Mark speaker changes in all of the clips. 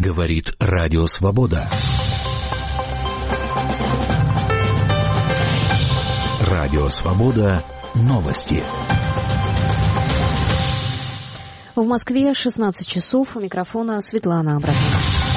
Speaker 1: Говорит Радио Свобода. Радио Свобода. Новости.
Speaker 2: В Москве 16 часов. У микрофона Светлана Абрамова.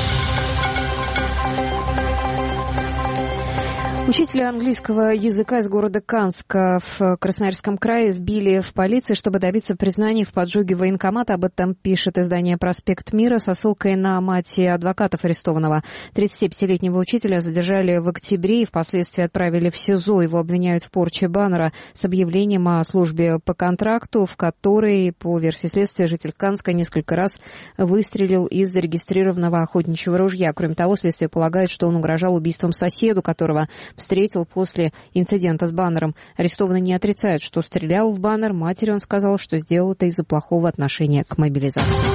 Speaker 2: Учителя английского языка из города Канска в Красноярском крае сбили в полиции, чтобы добиться признания в поджоге военкомата. Об этом пишет издание «Проспект Мира» со ссылкой на мать адвокатов арестованного. 35-летнего учителя задержали в октябре и впоследствии отправили в СИЗО. Его обвиняют в порче баннера с объявлением о службе по контракту, в которой, по версии следствия, житель Канска несколько раз выстрелил из зарегистрированного охотничьего ружья. Кроме того, следствие полагает, что он угрожал убийством соседу, которого встретил после инцидента с баннером. Арестованный не отрицает, что стрелял в баннер. Матери он сказал, что сделал это из-за плохого отношения к мобилизации.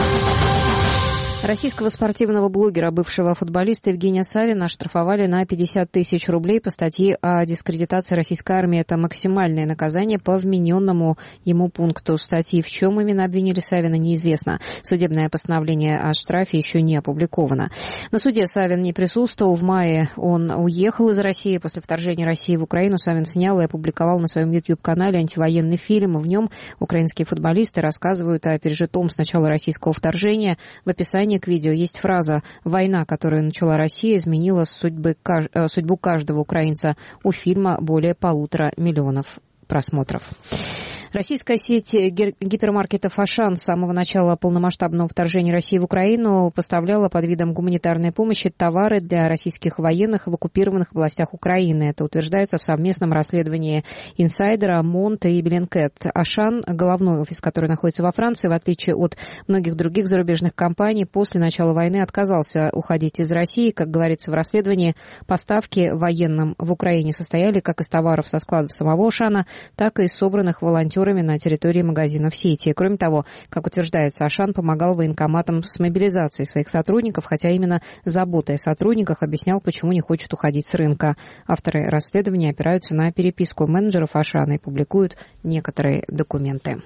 Speaker 2: Российского спортивного блогера, бывшего футболиста Евгения Савина оштрафовали на 50 тысяч рублей по статье о дискредитации российской армии. Это максимальное наказание по вмененному ему пункту статьи. В чем именно обвинили Савина, неизвестно. Судебное постановление о штрафе еще не опубликовано. На суде Савин не присутствовал. В мае он уехал из России. После вторжения России в Украину Савин снял и опубликовал на своем YouTube-канале антивоенный фильм. В нем украинские футболисты рассказывают о пережитом с начала российского вторжения. В описании к видео есть фраза «Война, которую начала Россия, изменила судьбу каждого украинца». У фильма более 1,5 миллиона просмотров. Российская сеть гипермаркетов «Ашан» с самого начала полномасштабного вторжения России в Украину поставляла под видом гуманитарной помощи товары для российских военных в оккупированных областях Украины. Это утверждается в совместном расследовании инсайдера Монте и Блинкет. «Ашан», головной офис, который находится во Франции, в отличие от многих других зарубежных компаний, после начала войны отказался уходить из России. Как говорится в расследовании, поставки военным в Украине состояли как из товаров со складов самого «Ашана», так и из собранных волонтерами на территории магазинов сети. Кроме того, как утверждается, Ашан помогал военкоматам с мобилизацией своих сотрудников, хотя именно заботой о сотрудниках объяснял, почему не хочет уходить с рынка. Авторы расследования опираются на переписку менеджеров Ашана и публикуют некоторые документы.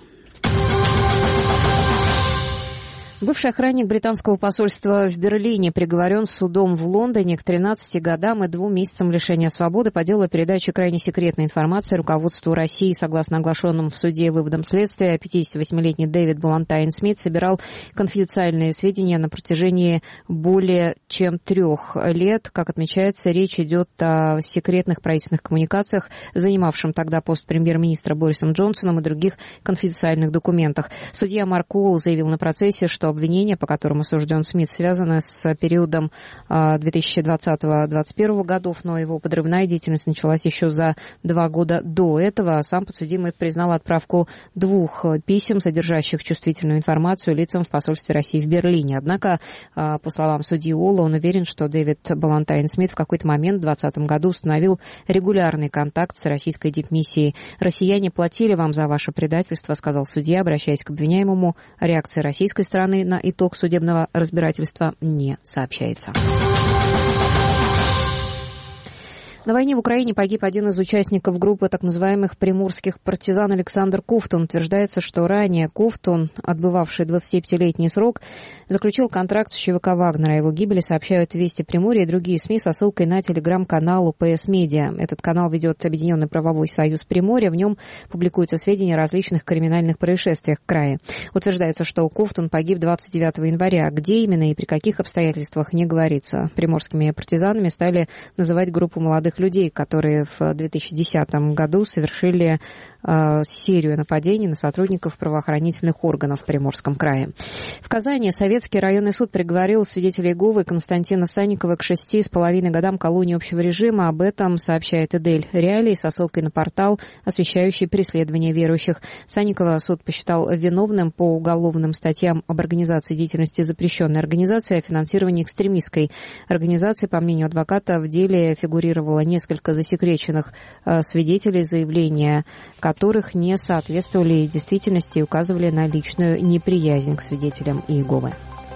Speaker 2: Бывший охранник британского посольства в Берлине приговорен судом в Лондоне к 13 годам и 2 месяцам лишения свободы по делу о передаче крайне секретной информации руководству России. Согласно оглашенным в суде выводам следствия, 58-летний Дэвид Балантайн-Смит собирал конфиденциальные сведения на протяжении более чем 3 лет. Как отмечается, речь идет о секретных правительственных коммуникациях, занимавшем тогда пост премьер-министра Борисом Джонсоном, и других конфиденциальных документах. Судья Марк Уолл заявил на процессе, что обвинения, по которым осужден Смит, связаны с периодом 2020-2021 годов, но его подрывная деятельность началась еще за 2 года до этого. Сам подсудимый признал отправку 2 писем, содержащих чувствительную информацию лицам в посольстве России в Берлине. Однако, по словам судьи Уолла, он уверен, что Дэвид Балантайн-Смит в какой-то момент в 2020 году установил регулярный контакт с российской дипмиссией. «Россияне платили вам за ваше предательство», — сказал судья, обращаясь к обвиняемому. Реакция российской стороны на итог судебного разбирательства не сообщается. На войне в Украине погиб один из участников группы так называемых приморских партизан Александр Ковтун. Утверждается, что ранее Ковтун, отбывавший 25-летний срок, заключил контракт с ЧВК «Вагнера». О его гибели сообщают «Вести Приморья» и другие СМИ со ссылкой на телеграм-канал УПС Медиа. Этот канал ведет Объединенный правовой союз Приморья. В нем публикуются сведения о различных криминальных происшествиях в крае. Утверждается, что Ковтун погиб 29 января. Где именно и при каких обстоятельствах, не говорится. Приморскими партизанами стали называть группу молодых людей, которые в 2010 году совершили серию нападений на сотрудников правоохранительных органов в Приморском крае. В Казани Советский районный суд приговорил свидетелей Иеговы Константина Санникова к 6,5 годам колонии общего режима. Об этом сообщает Эдель Реалии со ссылкой на портал, освещающий преследование верующих. Санникова суд посчитал виновным по уголовным статьям об организации деятельности запрещенной организации, о финансировании экстремистской организации. По мнению адвоката, в деле фигурировало несколько засекреченных свидетелей, заявления которых не соответствовали действительности и указывали на личную неприязнь к свидетелям Иеговы.